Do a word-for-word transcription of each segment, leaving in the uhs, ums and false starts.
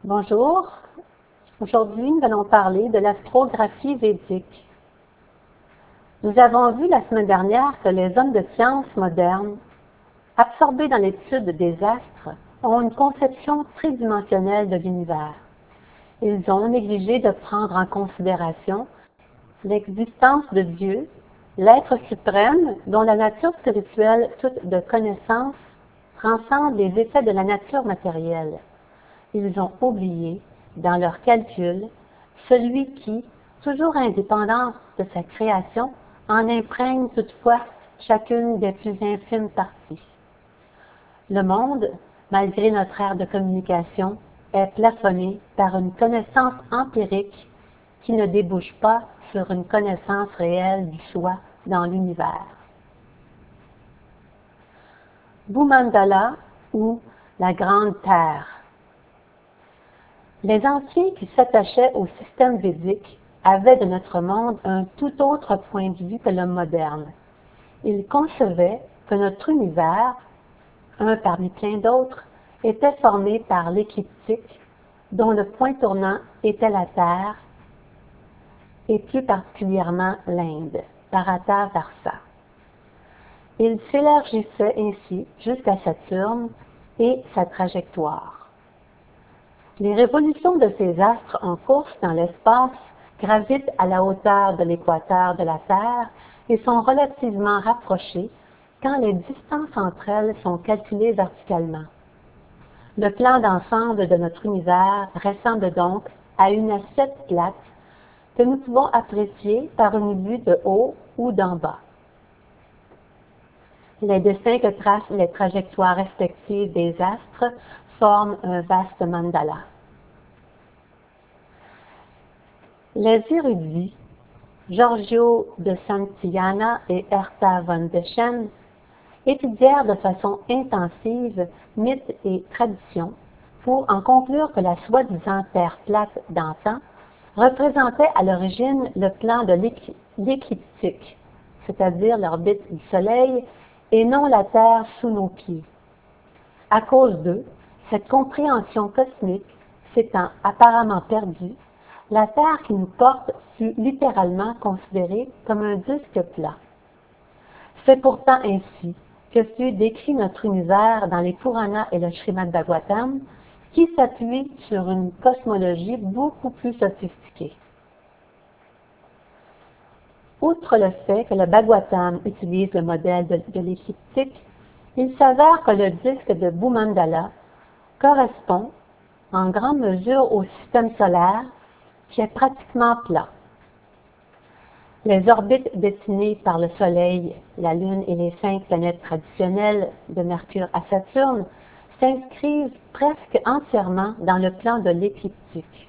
Bonjour, aujourd'hui nous allons parler de l'astrographie védique. Nous avons vu la semaine dernière que les hommes de science modernes, absorbés dans l'étude des astres, ont une conception tridimensionnelle de l'univers. Ils ont négligé de prendre en considération l'existence de Dieu, l'être suprême dont la nature spirituelle toute de connaissance transcende les effets de la nature matérielle. Ils ont oublié, dans leurs calculs, celui qui, toujours indépendant de sa création, en imprègne toutefois chacune des plus infimes parties. Le monde, malgré notre ère de communication, est plafonné par une connaissance empirique qui ne débouche pas sur une connaissance réelle du soi dans l'univers. Bhumandala ou la Grande Terre. Les anciens qui s'attachaient au système védique avaient de notre monde un tout autre point de vue que l'homme moderne. Ils concevaient que notre univers, un parmi plein d'autres, était formé par l'écliptique, dont le point tournant était la Terre, et plus particulièrement l'Inde, Bharata-Varsa. Il s'élargissait ainsi jusqu'à Saturne et sa trajectoire. Les révolutions de ces astres en course dans l'espace gravitent à la hauteur de l'équateur de la Terre et sont relativement rapprochées quand les distances entre elles sont calculées verticalement. Le plan d'ensemble de notre univers ressemble donc à une assiette plate que nous pouvons apprécier par une vue de haut ou d'en bas. Les dessins que tracent les trajectoires respectives des astres forment un vaste mandala. Les érudits, Giorgio de Santillana et Herta von Deschen, étudièrent de façon intensive mythes et traditions pour en conclure que la soi-disant Terre plate d'antan représentait à l'origine le plan de l'écliptique, c'est-à-dire l'orbite du Soleil, et non la Terre sous nos pieds. À cause d'eux, cette compréhension cosmique s'étant apparemment perdue, la Terre qui nous porte fut littéralement considérée comme un disque plat. C'est pourtant ainsi que fut décrit notre univers dans les Puranas et le Srimad Bhagavatam, qui s'appuie sur une cosmologie beaucoup plus sophistiquée. Outre le fait que le Bhagavatam utilise le modèle de, de l'écliptique, il s'avère que le disque de Bhumandala correspond en grande mesure au système solaire qui est pratiquement plat. Les orbites dessinées par le Soleil, la Lune et les cinq planètes traditionnelles de Mercure à Saturne s'inscrivent presque entièrement dans le plan de l'écliptique.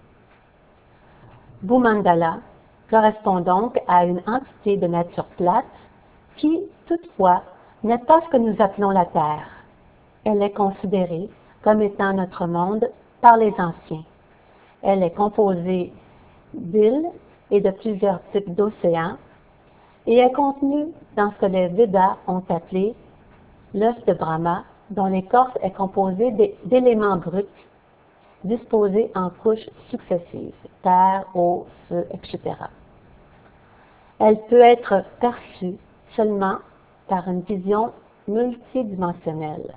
Bhumandala correspond donc à une entité de nature plate qui, toutefois, n'est pas ce que nous appelons la Terre. Elle est considérée comme étant notre monde par les anciens. Elle est composée d'îles et de plusieurs types d'océans et est contenue dans ce que les Védas ont appelé l'œuf de Brahma, dont l'écorce est composée d'éléments bruts disposés en couches successives, terre, eau, feu, et cetera. Elle peut être perçue seulement par une vision multidimensionnelle.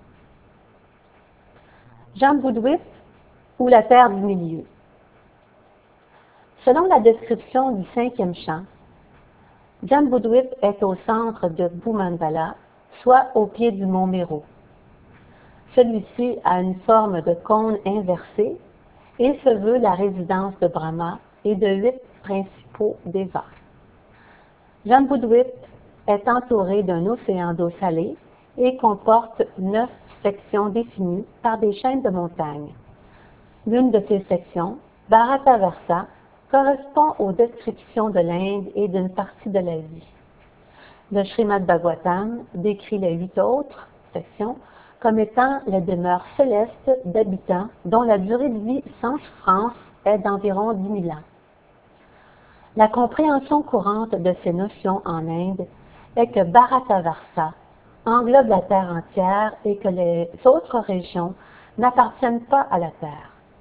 Jambudvip ou la Terre du milieu. Selon la description du cinquième chant, Jambudvip est au centre de Bhumandala, soit au pied du mont Méru. Celui-ci a une forme de cône inversé et se veut la résidence de Brahma et de huit principaux dévas. Jambudvip est entouré d'un océan d'eau salée et comporte neuf sections définies par des chaînes de montagnes. L'une de ces sections, Bharata-Varsa, correspond aux descriptions de l'Inde et d'une partie de l'Asie. Le Srimad Bhagavatam décrit les huit autres sections comme étant les demeures célestes d'habitants dont la durée de vie sans souffrance est d'environ dix mille ans. La compréhension courante de ces notions en Inde est que Bharata-Varsa englobe la Terre entière et que les autres régions n'appartiennent pas à la Terre.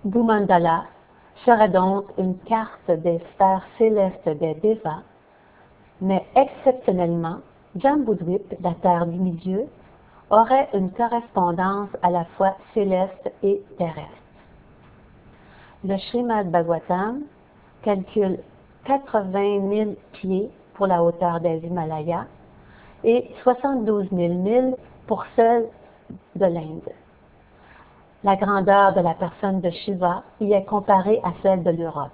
Bhumandala serait donc une carte des sphères célestes des Devas, mais exceptionnellement, Jambudvip, la terre du milieu, aurait une correspondance à la fois céleste et terrestre. Le Srimad Bhagavatam calcule quatre-vingt mille pieds pour la hauteur des Himalayas et soixante-douze mille milles pour celle de l'Inde. La grandeur de la personne de Shiva y est comparée à celle de l'Europe.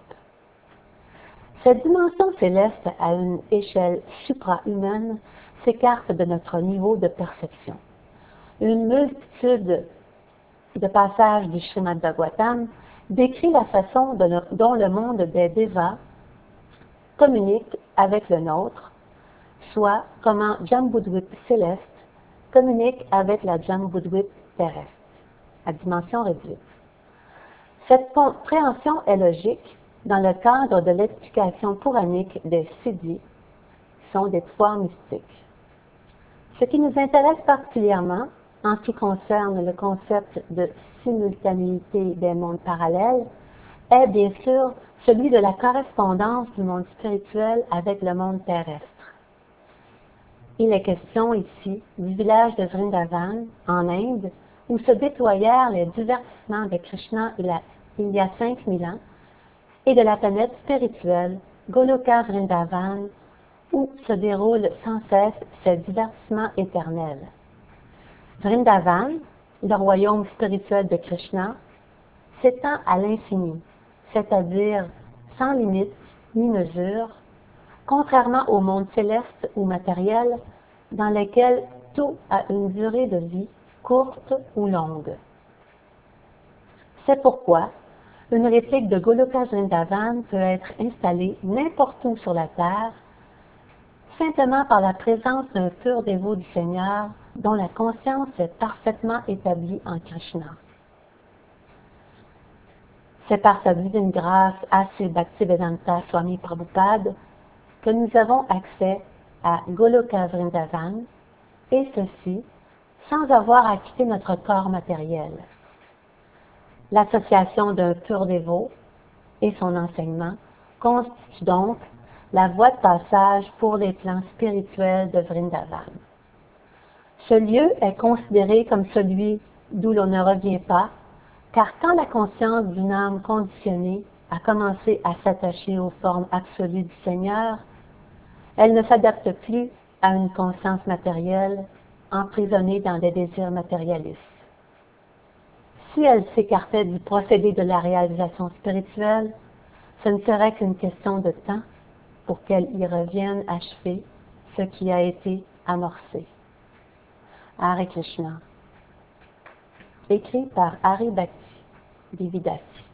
Cette dimension céleste à une échelle supra-humaine s'écarte de notre niveau de perception. Une multitude de passages du Srimad Bhagavatam décrit la façon de, dont le monde des Devas communique avec le nôtre, soit comment Jambudvip céleste communique avec la Jambudvip terrestre, à dimension réduite. Cette compréhension est logique dans le cadre de l'explication pouranique des siddhis, qui sont des pouvoirs mystiques. Ce qui nous intéresse particulièrement en ce qui concerne le concept de simultanéité des mondes parallèles est bien sûr celui de la correspondance du monde spirituel avec le monde terrestre. Il est question ici du village de Vrindavan, en Inde, où se déployèrent les divertissements de Krishna il y a cinq mille ans, et de la planète spirituelle Goloka Vrindavan, où se déroulent sans cesse ces divertissements éternels. Vrindavan, le royaume spirituel de Krishna, s'étend à l'infini, c'est-à-dire sans limite ni mesure, contrairement au monde céleste ou matériel, dans lesquels tout a une durée de vie courte ou longue. C'est pourquoi une réplique de Goloka Vrindavan peut être installée n'importe où sur la terre, simplement par la présence d'un pur dévot du Seigneur dont la conscience est parfaitement établie en Krishna. C'est par sa divine grâce à Sri Bhaktivedanta Swami Prabhupada que nous avons accès à Goloka Vrindavan, et ceci sans avoir à quitter notre corps matériel. L'association d'un pur dévot et son enseignement constitue donc la voie de passage pour les plans spirituels de Vrindavan. Ce lieu est considéré comme celui d'où l'on ne revient pas, car quand la conscience d'une âme conditionnée a commencé à s'attacher aux formes absolues du Seigneur, elle ne s'adapte plus à une conscience matérielle emprisonnée dans des désirs matérialistes. Si elle s'écartait du procédé de la réalisation spirituelle, ce ne serait qu'une question de temps pour qu'elle y revienne achever ce qui a été amorcé. Hare Krishna. Écrit par Hari Bhakti Dividasi.